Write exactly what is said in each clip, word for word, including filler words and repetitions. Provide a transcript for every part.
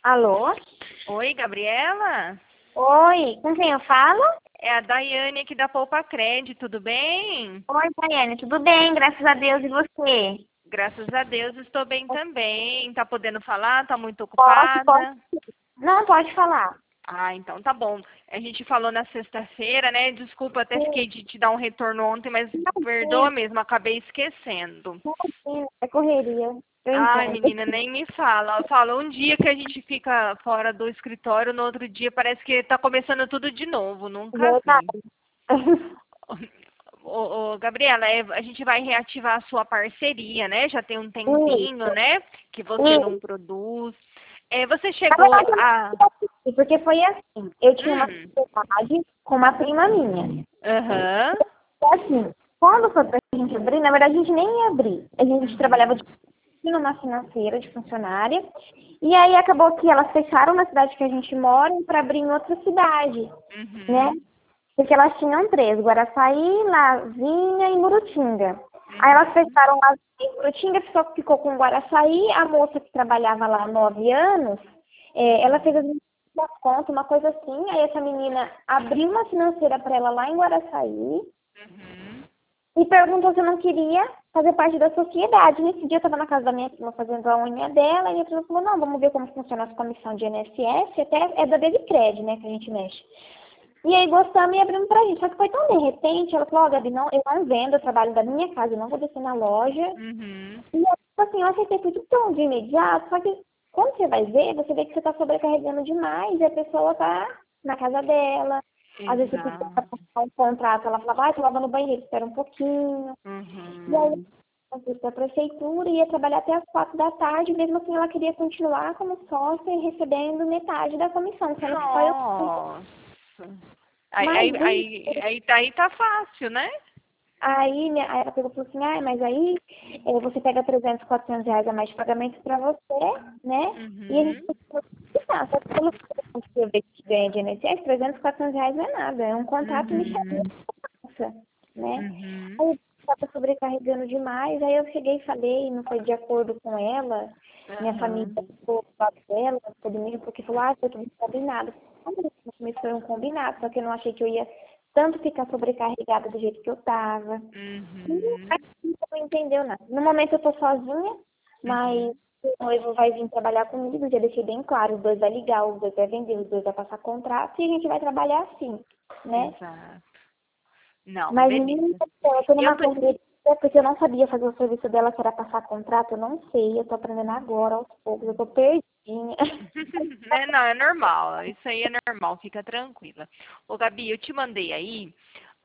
Alô? Oi, Gabriela? Oi, com quem eu falo? É a Daiane aqui da Poupa Crédito, tudo bem? Oi, Daiane, tudo bem? Graças a Deus, e você? Graças a Deus estou bem também. Tá podendo falar? Tá muito Posso, posso. ocupada? Não, pode falar. Ah, então tá bom. A gente falou na sexta-feira, né? Desculpa, até Sim, fiquei de te dar um retorno ontem, mas imagina, perdoa mesmo, acabei esquecendo. imagina, é correria. Eu Ai, entendo. menina, nem me fala. Fala, um dia que a gente fica fora do escritório, no outro dia parece que tá começando tudo de novo. Nunca vi. Verdade. Ô, ô, Gabriela, é, a gente vai reativar a sua parceria, né? Já tem um tempinho, Isso, né? Que você não isso. produz. É, você Na chegou verdade, eu não a. sei assim, porque foi assim. Eu tinha uma Hum. sociedade com uma prima minha. Aham. E assim, quando foi pra gente abrir, na verdade a gente nem ia abrir. A gente trabalhava Uhum. de numa financeira de funcionária. E aí acabou que elas fecharam na cidade que a gente mora para abrir em outra cidade, né? Uhum. Porque elas tinham três, Guaraçaí, Lazinha e Murutinga. Aí elas Uhum. fecharam Lazinha e Murutinga, só ficou com Guaraçaí. A moça que trabalhava lá há nove anos, eh, ela fez as minhas contas, uma coisa assim. Aí essa menina abriu uma financeira para ela lá em Guaraçaí Uhum. e perguntou se eu não queria fazer parte da sociedade. Nesse dia eu estava na casa da minha prima fazendo a unha dela, e a minha prima falou, não, vamos ver como funciona a comissão de I N S S, até é da Dedicred, né, que a gente mexe. E aí gostamos e abrimos pra gente. Só que foi tão de repente, ela falou, ó, Gabi, não, eu não vendo, eu trabalho da minha casa, eu não vou descer na loja. Uhum. E eu, tipo assim, eu aceitei tudo tão de imediato, só que quando você vai ver, você vê que você tá sobrecarregando demais, e a pessoa tá na casa dela. Às vezes você precisa Exato. passar um contrato, ela falava, ah, tô lavando o banheiro, espera um pouquinho. E aí, Uhum. eu fui pra prefeitura e ia trabalhar até as quatro da tarde, mesmo assim ela queria continuar como sócia e recebendo metade da comissão, sendo que só eu. Nossa. Aí, Mas aí, aí, aí, tá- aí tá fácil, né? aí, minha- aí ela pegou e falou assim, ah, mas aí eh, você pega trezentos, quatrocentos reais a mais de pagamento pra você, né? E a gente Uhum. precisa explicar, só que pelo que você vê que ganha de I N S S, trezentos, quatrocentos reais não é nada, é um contrato inicialmente, Uhum. né? Uhum. Aí eu estava sobrecarregando demais, aí eu cheguei e falei, não foi de acordo com ela, minha família Aham. ficou do lado dela, todo mundo, porque falou, ah, foi tudo combinado. No começo foi um combinado, só que eu não achei que eu ia tanto ficar sobrecarregada do jeito que eu tava. Uhum. Não entendeu nada. No momento eu tô sozinha, mas Uhum. o noivo vai vir trabalhar comigo, já deixei bem claro, os dois vai ligar, os dois vai vender, os dois vai passar contrato e a gente vai trabalhar assim, né? Exato. Não, Mas menina, beleza. eu tô Eu numa tô... correria, porque eu não sabia fazer o serviço dela, que era passar contrato, eu não sei, eu tô aprendendo agora, aos poucos, eu tô perdidinha. É, não, é normal. Isso aí é normal, fica tranquila. Ô, Gabi, eu te mandei aí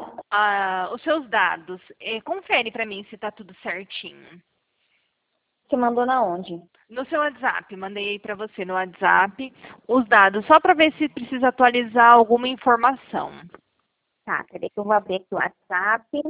ah, os seus dados. Eh, confere pra mim se tá tudo certinho. Você mandou na onde? No seu WhatsApp, mandei aí pra você no WhatsApp os dados, só pra ver se precisa atualizar alguma informação. Tá, peraí que eu vou abrir aqui o WhatsApp.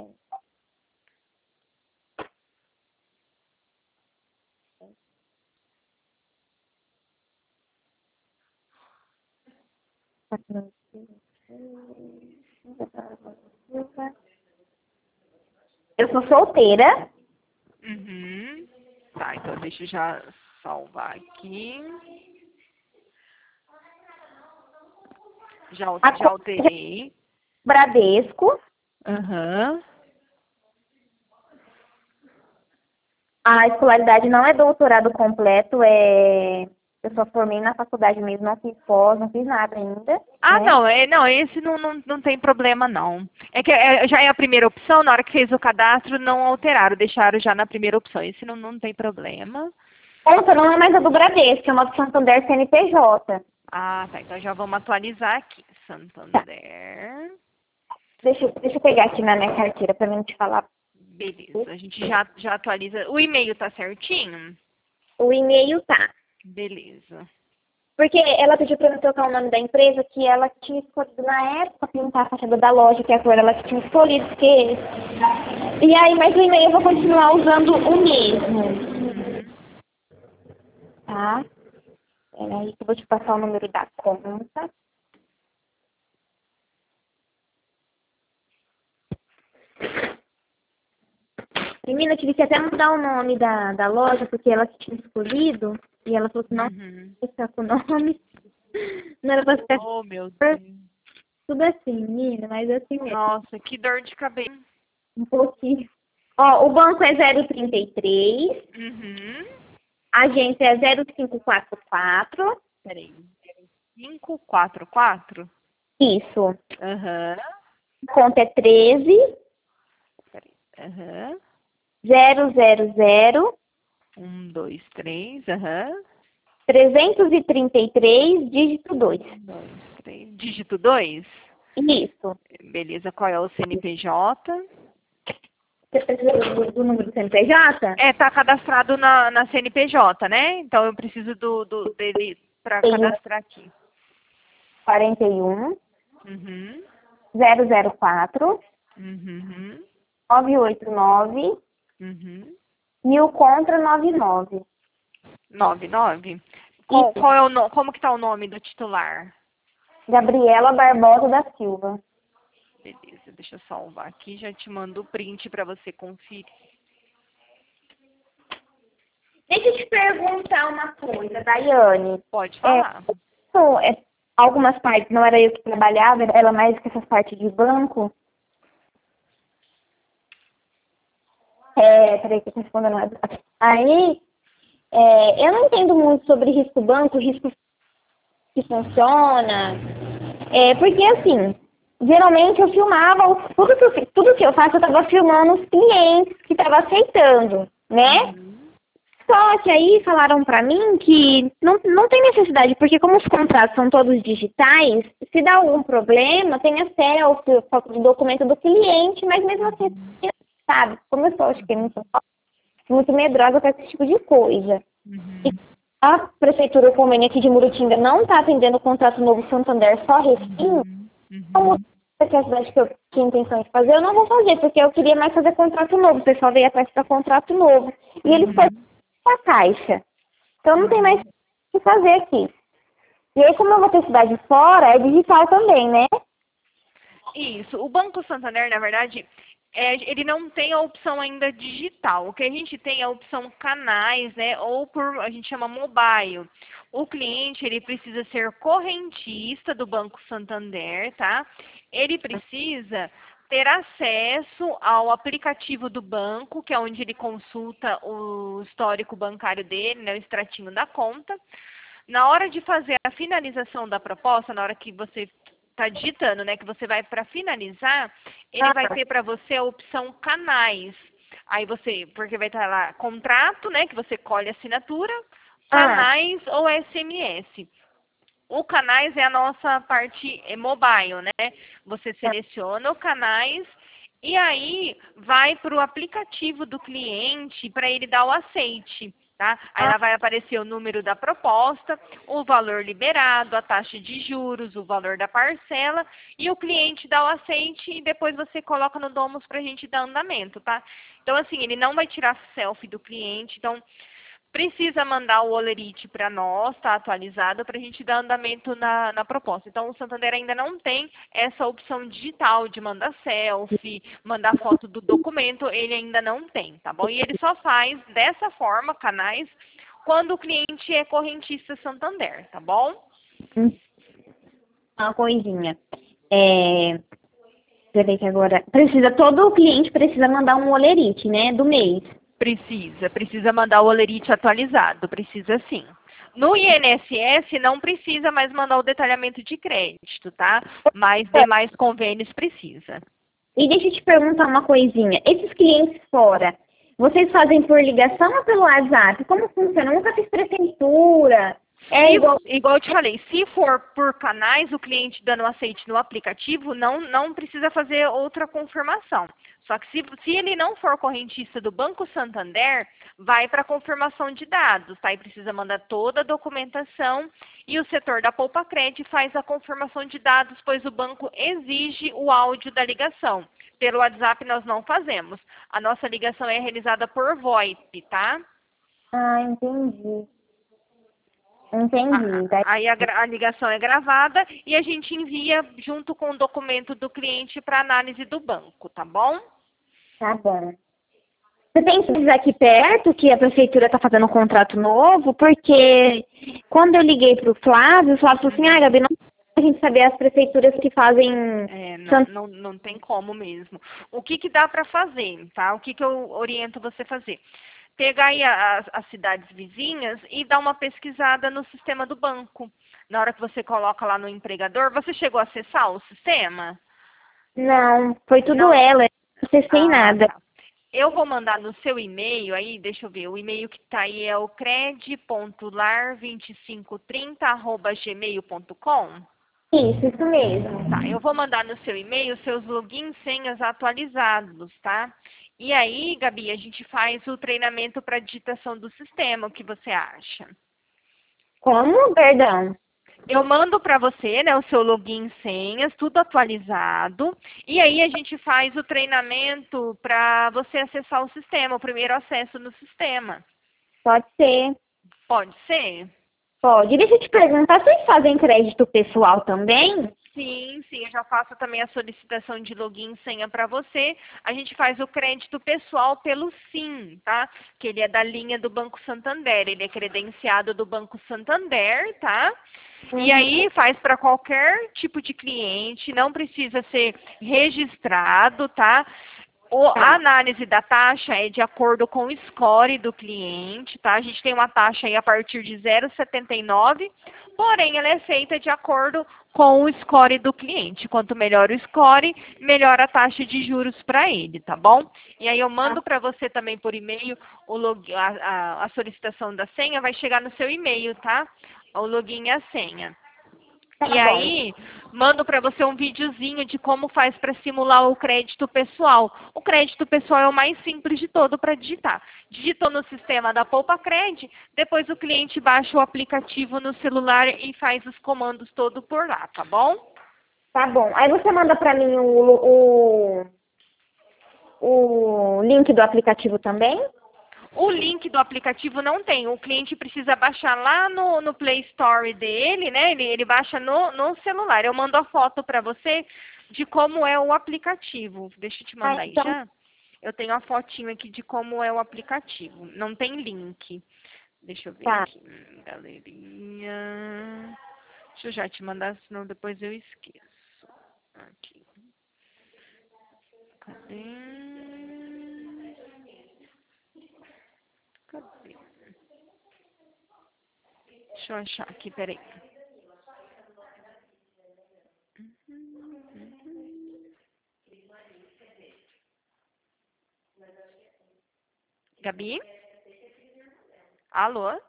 Eu sou solteira. Uhum. Tá, então deixa eu já salvar aqui. Já, al- A já conta é alterei. Bradesco. Aham. A escolaridade não é doutorado completo, é... Eu só formei na faculdade mesmo, não fiz pós, não fiz nada ainda, Ah, né? não, é, não, esse não, não, não tem problema, não. É que é, já é a primeira opção, na hora que fez o cadastro, não alteraram, deixaram já na primeira opção. Esse não, não tem problema. Conta não é mais a do Bradesco, é uma do Santander C N P J. Ah, tá, então já vamos atualizar aqui. Tá, Santander. deixa, eu- deixa eu pegar aqui na minha carteira pra mim te falar. Beleza, a gente já, já atualiza. O e-mail tá certinho? O e-mail tá. Beleza. Porque ela pediu pra eu trocar o nome da empresa que ela tinha escolhido na época, pintar a fachada da loja, que a cor ela tinha escolhido, porque... E aí, mas o e-mail eu vou continuar usando o mesmo, Uhum. tá? Peraí que eu vou te passar o número da conta. Menina, eu tive que até mudar o nome da, da loja, porque ela que tinha escolhido. E ela falou que não Uhum. ficar com o nome. Não era pra ficar Oh, meu Deus. tudo assim, menina, mas assim mesmo. Nossa, que dor de cabeça. Um pouquinho. Ó, o banco é zero trinta e três, Uhum. a agência é zero cinco quatro quatro. Peraí. cinco quatro quatro? Isso. Aham. A conta é treze Peraí. Aham. zero zero zero Um, dois, três. Aham. trezentos e trinta e três, dígito dois. Um, dois, três. Dígito dois? Isso. Beleza. Qual é o C N P J? Você precisa do, do número do C N P J? É, tá cadastrado na, na C N P J, né? Então eu preciso do, do dele para Tenho cadastrar aqui. quarenta e um, Uhum. zero zero quatro, Uhum. nove oito nove, Uhum. mil contra noventa e nove. nove nove. Qual, Isso. qual é o no, como que tá o nome do titular? Gabriela Barbosa da Silva. Beleza, deixa eu salvar aqui, já te mando o print para você conferir. Deixa eu te perguntar uma coisa, Daiane. Pode É, falar. isso, é, algumas partes, não era eu que trabalhava, era mais que essas partes de banco. É, peraí que eu tô respondendo mais. Aí, é, eu não entendo muito sobre risco banco, risco que funciona. É, porque assim, geralmente eu filmava, o- tudo que eu, fi- tudo que eu faço, eu estava filmando os clientes que estavam aceitando, né? Uhum. Só que aí falaram pra mim que não, não tem necessidade, porque como os contratos são todos digitais, se dá algum problema, tem a selfie, foto do documento do cliente, mas mesmo assim, sabe, como eu sou, acho que é muito, muito medrosa com esse tipo de coisa. E Uhum. a Prefeitura Conveniente de Murutinga não está atendendo o contrato novo Santander, só Refim, Uhum. como Uhum. essa é a cidade que eu tinha intenção de fazer, eu não vou fazer, porque eu queria mais fazer contrato novo, o pessoal veio atrás para contrato novo. E eles foram Uhum. a caixa. Então não tem mais Uhum. o que fazer aqui. E aí, como eu vou ter cidade fora, é digital também, né? Isso. O Banco Santander, na verdade, é, ele não tem a opção ainda digital. O que a gente tem é a opção canais, né? Ou por, a gente chama mobile. O cliente, ele precisa ser correntista do Banco Santander, tá? Ele precisa ter acesso ao aplicativo do banco, que é onde ele consulta o histórico bancário dele, né? O extratinho da conta. Na hora de fazer a finalização da proposta, na hora que você está digitando, né, que você vai para finalizar, ele vai Ah, ter para você a opção canais. Aí você, porque vai estar lá contrato, né, que você colhe assinatura, ah, canais ou S M S. O canais é a nossa parte eh, mobile, né? Você seleciona o canais e aí vai para o aplicativo do cliente para ele dar o aceite, tá? Aí ah, lá vai aparecer o número da proposta, o valor liberado, a taxa de juros, o valor da parcela e o cliente dá o aceite e depois você coloca no Domus para a gente dar andamento, tá? Então assim, ele não vai tirar selfie do cliente, então precisa mandar o Olerite para nós, tá atualizado, para a gente dar andamento na, na proposta. Então, o Santander ainda não tem essa opção digital de mandar selfie, mandar foto do documento, ele ainda não tem, tá bom? E ele só faz dessa forma, canais, quando o cliente é correntista Santander, tá bom? hum, uma coisinha. É, peraí que agora. Precisa, todo cliente precisa mandar um olerite, né? Do mês. Precisa, precisa mandar o Olerite atualizado, precisa sim. No I N S S não precisa mais mandar o detalhamento de crédito, tá? Mas demais convênios precisa. E deixa eu te perguntar uma coisinha. Esses clientes fora, vocês fazem por ligação ou pelo WhatsApp? Como funciona? Eu nunca fiz prefeitura. É Se, igual. igual eu te falei, se for por canais, o cliente dando aceite no aplicativo, não, não precisa fazer outra confirmação. Só que se, se ele não for correntista do Banco Santander, vai para confirmação de dados, tá? E precisa mandar toda a documentação e o setor da Poupa Cred faz a confirmação de dados, pois o banco exige o áudio da ligação. Pelo WhatsApp nós não fazemos. A nossa ligação é realizada por VoIP, tá? Ah, entendi. A- Entendi. Daí- Aí a, gra- a ligação é gravada e a gente envia junto com o documento do cliente para análise do banco, tá bom? Tá bom. Você tem que dizer aqui perto que a prefeitura está fazendo um contrato novo, porque quando eu liguei para o Flávio, o Flávio falou assim, ah, Gabi, não dá a gente saber as prefeituras que fazem... É, não, não, não tem como mesmo. O que, que dá para fazer, tá? O que, que eu oriento você a fazer? Pegar aí as, as cidades vizinhas e dar uma pesquisada no sistema do banco. Na hora que você coloca lá no empregador, você chegou a acessar o sistema? Não, foi tudo Não. ela, eu não acessei Ah, nada. tá. Eu vou mandar no seu e-mail aí, deixa eu ver, o e-mail que está aí é o cred ponto lar dois cinco três zero arroba gmail ponto com. Isso, isso mesmo. Tá, eu vou mandar no seu e-mail seus logins e senhas atualizados, tá? E aí, Gabi, a gente faz o treinamento para digitação do sistema, o que você acha? Como? Perdão. Eu mando para você, né, o seu login e senhas, tudo atualizado, e aí a gente faz o treinamento para você acessar o sistema, o primeiro acesso no sistema. Pode ser. Pode ser? Pode. Deixa eu te perguntar, vocês fazem crédito pessoal também? Sim, sim, eu já faço também a solicitação de login e senha para você. A gente faz o crédito pessoal pelo SIM, tá? Que ele é da linha do Banco Santander, ele é credenciado do Banco Santander, tá? Uhum. E aí faz para qualquer tipo de cliente, não precisa ser registrado, tá? O, a Tá. análise da taxa é de acordo com o score do cliente, tá? A gente tem uma taxa aí a partir de zero vírgula setenta e nove, porém ela é feita de acordo com o score do cliente. Quanto melhor o score, melhor a taxa de juros para ele, tá bom? E aí eu mando para você também por e-mail o log, a, a, a solicitação da senha, vai chegar no seu e-mail, tá? O login e a senha. Tá E bom. aí, mando para você um videozinho de como faz para simular o crédito pessoal. O crédito pessoal é o mais simples de todo para digitar. Digitou no sistema da Poupa Cred, depois o cliente baixa o aplicativo no celular e faz os comandos todo por lá, tá bom? Tá bom. Aí você manda pra mim o, o, o link do aplicativo também? O link do aplicativo não tem. O cliente precisa baixar lá no, no Play Store dele, né? Ele, ele baixa no, no celular. Eu mando a foto para você de como é o aplicativo. Deixa eu te Ah, mandar aí então já. Eu tenho a fotinho aqui de como é o aplicativo. Não tem link. Deixa eu ver tá. aqui. Hum, Galeria. Deixa eu já te mandar, senão depois eu esqueço. Aqui. Cadê? Cadê? Deixa eu achar aqui, peraí. Gabi? Alô?